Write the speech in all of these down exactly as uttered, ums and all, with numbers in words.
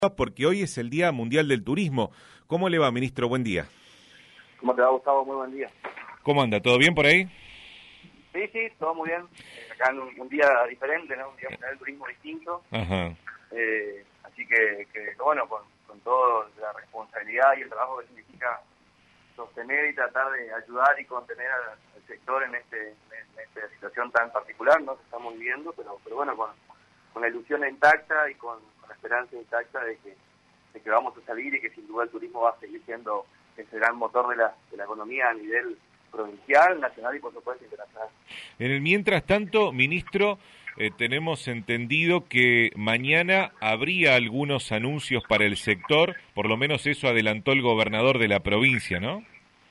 Porque hoy es el Día Mundial del Turismo. ¿Cómo le va, ministro? Buen día. ¿Cómo te va, Gustavo? Muy buen día. ¿Cómo anda? ¿Todo bien por ahí? Sí, sí, todo muy bien. Eh, acá en un, un día diferente, ¿no? Un día mundial del turismo distinto. Ajá. Eh, así que, que, bueno, con, con toda la responsabilidad y el trabajo que significa sostener y tratar de ayudar y contener al, al sector en este en esta situación tan particular, ¿no? Que estamos viviendo, pero pero bueno, con, con la ilusión intacta y con, con la esperanza intacta de que de que vamos a salir y que sin duda el turismo va a seguir siendo ese gran motor de la, de la economía a nivel provincial, nacional y por supuesto internacional. En el mientras tanto, ministro, eh, tenemos entendido que mañana habría algunos anuncios para el sector, por lo menos eso adelantó el gobernador de la provincia, ¿no?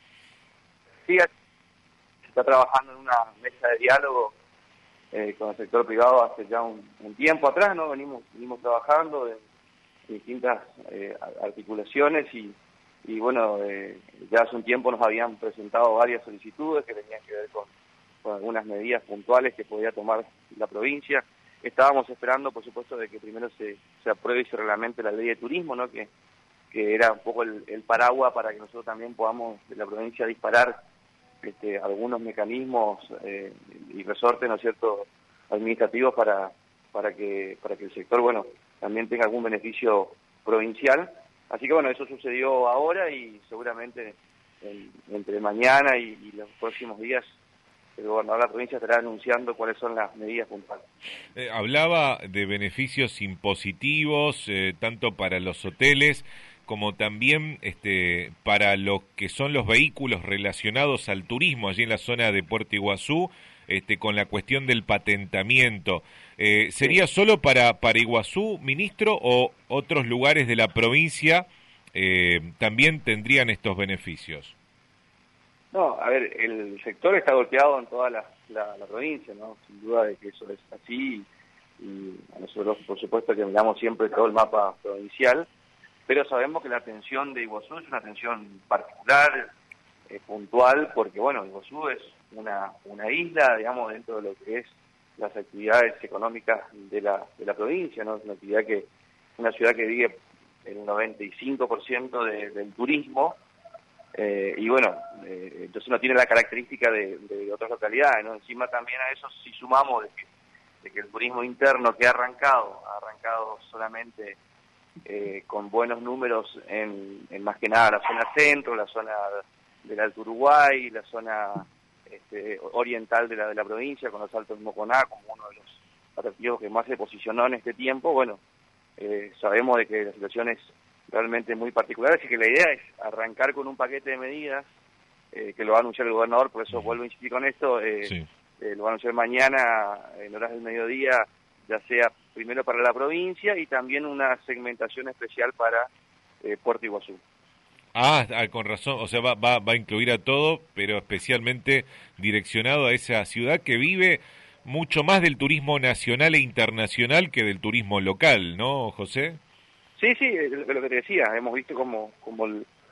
Sí, se está trabajando en una mesa de diálogo eh, con el sector privado hace ya un, un tiempo atrás, ¿no? Venimos, venimos trabajando en distintas eh, articulaciones y, y bueno, eh, ya hace un tiempo nos habían presentado varias solicitudes que tenían que ver con, con algunas medidas puntuales que podía tomar la provincia. Estábamos esperando, por supuesto, de que primero se, se apruebe y se reglamente la ley de turismo, ¿no? que, que era un poco el, el paraguas para que nosotros también podamos de la provincia disparar este, algunos mecanismos eh, y resortes, ¿no es cierto?, administrativos para, para, que, para que el sector, bueno, también tenga algún beneficio provincial. Así que bueno, eso sucedió ahora y seguramente en, entre mañana y, y los próximos días el gobernador de la provincia estará anunciando cuáles son las medidas puntuales. Eh, hablaba de beneficios impositivos, eh, tanto para los hoteles como también este, para lo que son los vehículos relacionados al turismo allí en la zona de Puerto Iguazú, este, con la cuestión del patentamiento. Eh, ¿Sería sí. solo para, para Iguazú, ministro, o otros lugares de la provincia eh, también tendrían estos beneficios? No, a ver, el sector está golpeado en toda la, la, la provincia, ¿no? Sin duda de que eso es así, y a nosotros, por supuesto, que miramos siempre todo el mapa provincial, pero sabemos que la atención de Iguazú es una atención particular, eh, puntual, porque, bueno, Iguazú es una, una isla, digamos, dentro de lo que es las actividades económicas de la, de la provincia, ¿no? Es una actividad que, una ciudad que vive el noventa y cinco por ciento de, del turismo, eh, y bueno, eh, entonces no tiene la característica de, de otras localidades, ¿no? Encima también a eso si sumamos de que, de que el turismo interno que ha arrancado, ha arrancado solamente eh, con buenos números en, en más que nada la zona centro, la zona del Alto Uruguay, la zona este, oriental de la, de la provincia, con los Altos Moconá como uno de los atractivos que más se posicionó en este tiempo. Bueno, eh, sabemos de que la situación es realmente muy particular, así que la idea es arrancar con un paquete de medidas eh, que lo va a anunciar el gobernador, por eso vuelvo a insistir con esto, eh, sí. eh, lo va a anunciar mañana en horas del mediodía, ya sea primero para la provincia y también una segmentación especial para eh, Puerto Iguazú. Ah, con razón, o sea, va, va, va a incluir a todo, pero especialmente direccionado a esa ciudad que vive mucho más del turismo nacional e internacional que del turismo local, ¿no, José? Sí, sí, es lo que te decía, hemos visto como, como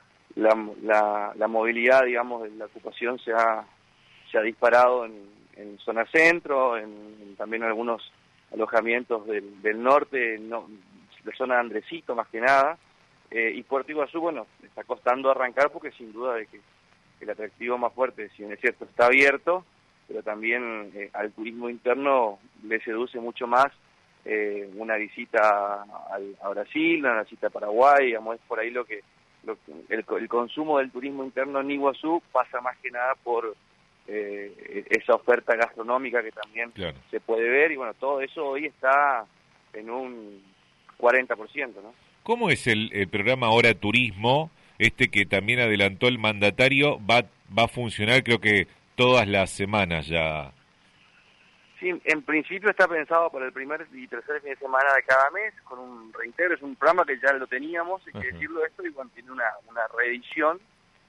la, la, la movilidad, digamos, de la ocupación se ha, se ha disparado en, en zona centro, en, en también algunos alojamientos del, del norte, no, la zona de Andresito más que nada, eh, y Puerto Iguazú, bueno, está costando arrancar porque sin duda de que el atractivo más fuerte, si bien es cierto, está abierto, pero también eh, al turismo interno le seduce mucho más eh, una visita al, a Brasil, una visita a Paraguay, digamos, es por ahí lo que, lo que el, el consumo del turismo interno en Iguazú pasa más que nada por eh, esa oferta gastronómica que también claro. se puede ver, y bueno, todo eso hoy está en un cuarenta por ciento, ¿no? ¿Cómo es el, el programa Ahora Turismo, este que también adelantó el mandatario? Va, va a funcionar creo que todas las semanas ya. Sí, en principio está pensado para el primer y tercer fin de semana de cada mes, con un reintegro, es un programa que ya lo teníamos, hay que uh-huh. decirlo esto, y bueno, tiene una, una reedición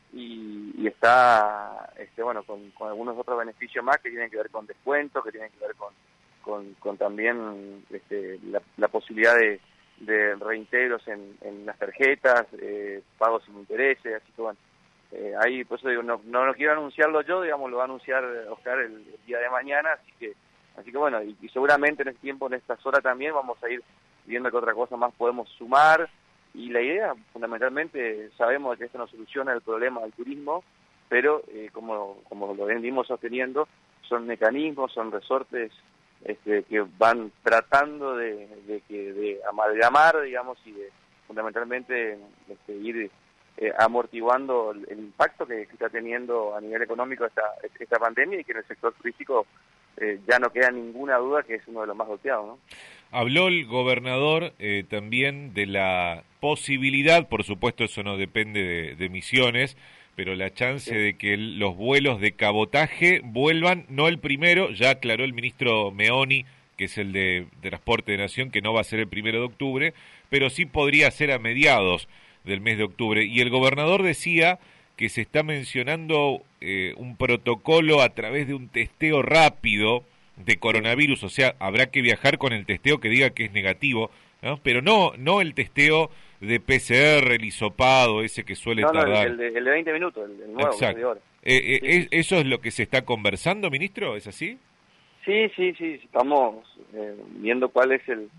y, y está, este bueno, con, con algunos otros beneficios más que tienen que ver con descuentos, que tienen que ver con, con, con también este, la, la posibilidad de, de reintegros en, en las tarjetas, eh, pagos sin intereses, así que bueno, eh, ahí por eso digo, no, no, no quiero anunciarlo yo, digamos, lo va a anunciar Oscar el, el día de mañana, así que Así que bueno, y, y seguramente en este tiempo, en estas horas también, vamos a ir viendo qué otra cosa más podemos sumar. y la idea, fundamentalmente, sabemos que esto no soluciona el problema del turismo, pero eh, como, como lo venimos sosteniendo, son mecanismos, son resortes este, que van tratando de, de, que, de amalgamar, digamos, y de fundamentalmente este, ir eh, amortiguando el, el impacto que, que está teniendo a nivel económico esta, esta pandemia, y que en el sector turístico eh, ya no queda ninguna duda que es uno de los más golpeados, ¿no? Habló el gobernador eh, también de la posibilidad, por supuesto eso no depende de, de Misiones, pero la chance Sí. de que el, los vuelos de cabotaje vuelvan, no el primero, ya aclaró el ministro Meoni, que es el de, de Transporte de Nación, que no va a ser el primero de octubre, pero sí podría ser a mediados del mes de octubre. Y el gobernador decía que se está mencionando eh, un protocolo a través de un testeo rápido de coronavirus, o sea, habrá que viajar con el testeo que diga que es negativo, ¿no? Pero no no el testeo de P C R, el hisopado, ese que suele No, no, tardar. el, el, de, el de veinte minutos, el, el nuevo, Exacto. de horas. Eh, eh, Sí, es, sí. ¿Eso es lo que se está conversando, ministro? ¿Es así? Sí, sí, sí, estamos eh, viendo cuál es el,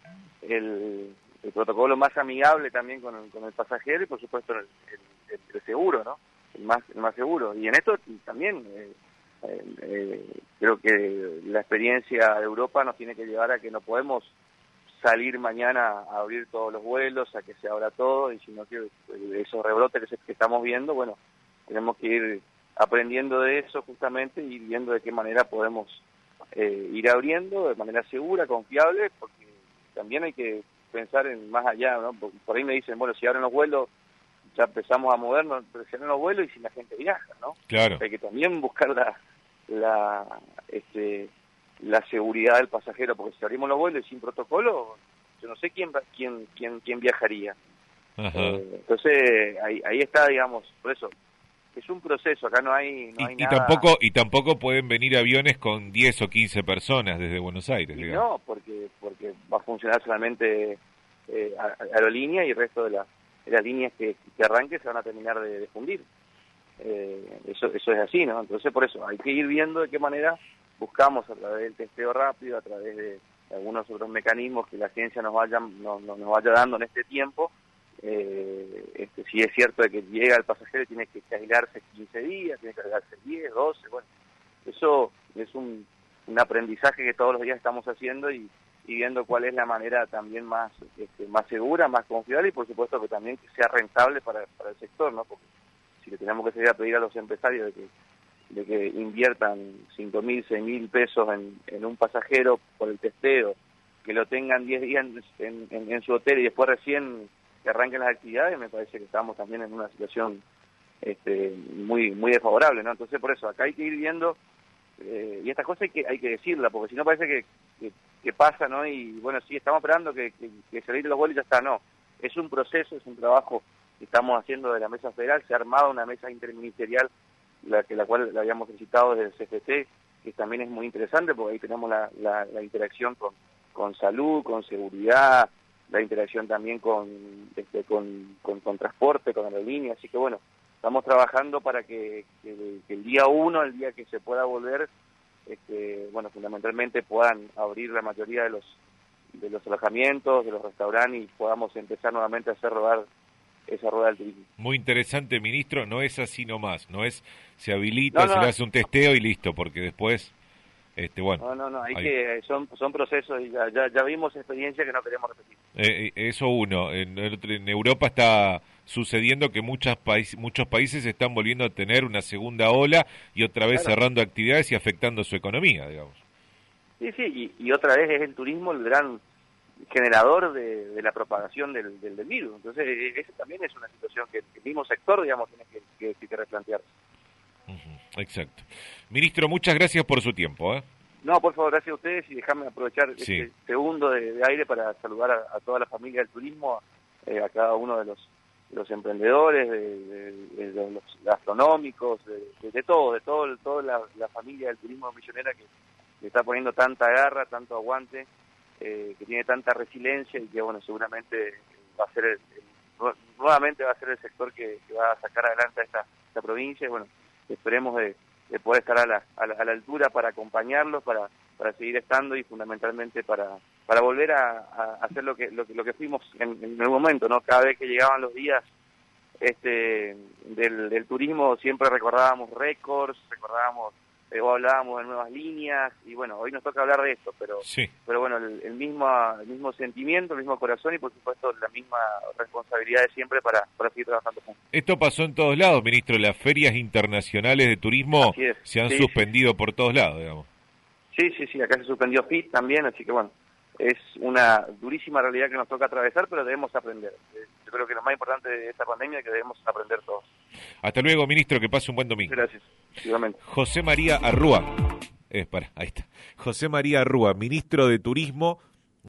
el, el protocolo más amigable también con el, con el pasajero y por supuesto el, el, el seguro, ¿no? El más, el más seguro. Y en esto también eh, eh, eh, creo que la experiencia de Europa nos tiene que llevar a que no podemos salir mañana a abrir todos los vuelos, a que se abra todo, y sino que esos rebrotes que, se, que estamos viendo, bueno, tenemos que ir aprendiendo de eso justamente y viendo de qué manera podemos eh, ir abriendo de manera segura, confiable, porque también hay que pensar en más allá, ¿no? Por, por ahí me dicen, bueno, si abren los vuelos, ya empezamos a movernos, pero si abren los vuelos y si la gente viaja, ¿no? Claro. Hay que también buscar la, la, este, la seguridad del pasajero, porque si abrimos los vuelos y sin protocolo, yo no sé quién quién quién, quién viajaría. Eh, entonces, ahí, ahí está, digamos, por eso, es un proceso, acá no hay, no y, hay y nada... tampoco y tampoco pueden venir aviones con diez o quince personas desde Buenos Aires, Y digamos. no, porque porque va a funcionar solamente eh, aerolínea, y el resto de, la, de las líneas que, que arranque se van a terminar de, de fundir. Eh, eso eso es así, ¿no? Entonces, por eso, hay que ir viendo de qué manera buscamos a través del testeo rápido, a través de, de algunos otros mecanismos que la ciencia nos vaya, nos, nos vaya dando en este tiempo. Eh, este, si es cierto de que llega el pasajero y tiene que aislarse quince días, tiene que aislarse diez, doce, bueno, eso es un, un aprendizaje que todos los días estamos haciendo y, y viendo cuál es la manera también más este, más segura, más confiable, y por supuesto que también que sea rentable para, para el sector, ¿no? Porque si le tenemos que seguir a pedir a los empresarios de que, de que inviertan cinco mil, seis mil pesos en, en un pasajero por el testeo, que lo tengan diez días en, en, en su hotel y después recién que arranquen las actividades, me parece que estamos también en una situación este, muy muy desfavorable, ¿no? Entonces, por eso, acá hay que ir viendo, eh, y estas cosas hay que hay que decirla, porque si no parece que, que, que pasa, ¿no? Y bueno, sí, estamos esperando que, que, que se le los vuelos y ya está, no. Es un proceso, es un trabajo que estamos haciendo de la Mesa Federal, se ha armado una mesa interministerial, la, que, la cual la habíamos solicitado desde el C F T, que también es muy interesante, porque ahí tenemos la, la, la interacción con, con salud, con seguridad, la interacción también con, este, con, con, con transporte, con aerolínea, así que bueno, estamos trabajando para que, que, que el día uno, el día que se pueda volver, este, bueno, fundamentalmente puedan abrir la mayoría de los de los alojamientos, de los restaurantes, y podamos empezar nuevamente a hacer rodar esa rueda del turismo. Muy interesante, ministro, no es así nomás, no es se habilita, no, no, se le hace un testeo y listo, porque después, este, bueno. No, no, no, hay hay... que, son, son procesos y ya, ya, ya vimos experiencia que no queremos repetir. Eh, eso uno, en, en Europa está sucediendo que muchas países, muchos países están volviendo a tener una segunda ola y otra vez Claro. cerrando actividades y afectando su economía, digamos. Sí, sí, y, y otra vez es el turismo el gran generador de, de la propagación del, del, del virus. Entonces, esa también es una situación que el mismo sector, digamos, tiene que, que, que replantearse. Uh-huh, exacto. Ministro, muchas gracias por su tiempo, ¿eh? No, por favor, gracias a ustedes, y déjame aprovechar sí. este segundo de, de aire para saludar a, a toda la familia del turismo, eh, a cada uno de los, de los emprendedores, de, de, de los gastronómicos, de, de, de todo, de todo, toda la, la familia del turismo misionera que le está poniendo tanta garra, tanto aguante, eh, que tiene tanta resiliencia, y que bueno, seguramente va a ser el, el, nuevamente va a ser el sector que, que va a sacar adelante a esta, esta provincia, y bueno, esperemos de de poder estar a la, a la, a la altura para acompañarlos, para, para seguir estando y fundamentalmente para para volver a, a hacer lo que, lo que lo que fuimos en, en algún momento, ¿no? Cada vez que llegaban los días este del, del turismo siempre recordábamos récords, recordábamos eh, o hablábamos de nuevas líneas, y bueno, hoy nos toca hablar de esto, pero sí. pero bueno, el, el mismo el mismo sentimiento, el mismo corazón y por supuesto la misma responsabilidad de siempre para, para seguir trabajando juntos. Esto pasó en todos lados, ministro, las ferias internacionales de turismo se han sí, suspendido sí. por todos lados, digamos. Sí, sí, sí, acá se suspendió F I T también, así que bueno, es una durísima realidad que nos toca atravesar, pero debemos aprender. Yo creo que lo más importante de esta pandemia es que debemos aprender todos. Hasta luego, ministro, que pase un buen domingo. Gracias, igualmente. José María Arrúa, eh, para, ahí está. José María Arrúa, ministro de Turismo.